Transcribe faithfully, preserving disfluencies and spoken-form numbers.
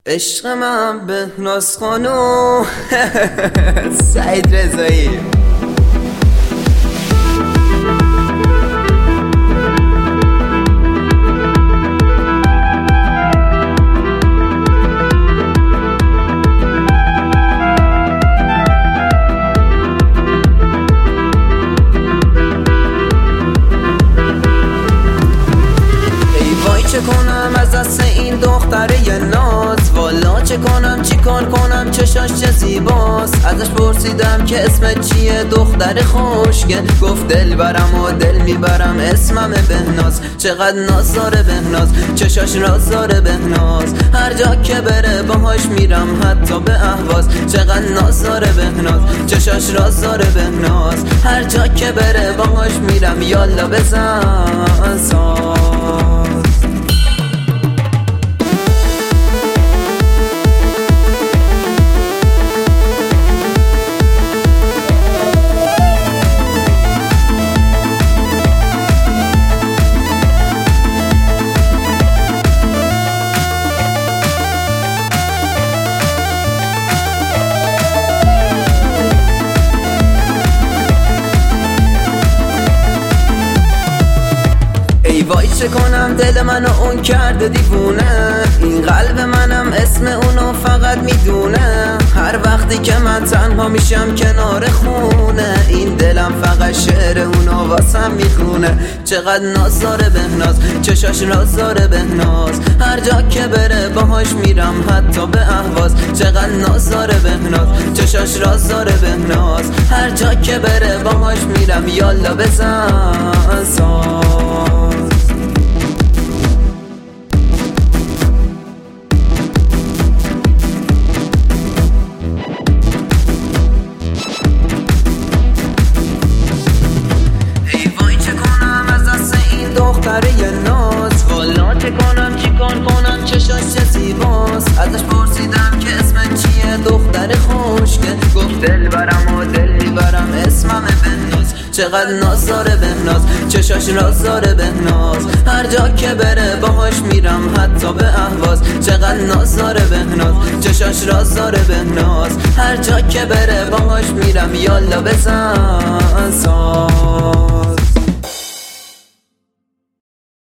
عشق من بهناز خانوم سعید رضایی. چه کنم از دست این دختره ناز، والا چه کنم چی کار کنم چشاش چه زیباست. ازش پرسیدم که اسمت چیه دختر خوشگل، گفت دل برم و دل میبرم اسمم بهناز. چقدر ناز داره بهناز، چشاش راز داره بهناز، هر جا که بره باهاش میرم حتی به اهواز. چقدر ناز داره بهناز، چشاش راز داره بهناز، هر جا که بره باهاش میرم یالا بزن ساز. وای چه کنم دل منو اون کرده دیوونه، این قلب منم اسم اونو فقط میدونه. هر وقتی که من تنها میشم کنار خونه، این دلم فقط شعر اونو واسم میخونه. چقدر ناز داره بهناز، چشاش راز داره بهناز، هر جا که بره باهاش میرم حتی به اهواز. چقدر ناز داره بهناز، چشاش راز داره بهناز، هر جا که بره باهاش میرم یالا بزن ساز. دختره ناز، والا چه کنم چی کار کنم چشاش چه زیباست. ازش پرسیدم که اسمت چیه دختر خوشگل، گفت دل برم و دل میبرم اسمم بهناز. چقدر ناز داره بهناز، چشاش راز داره بهناز، هر جا که بره باهاش میرم حتی به اهواز. چقدر ناز داره بهناز، چشاش راز داره بهناز، هر جا که بره باهاش میرم یالا بزن ساز.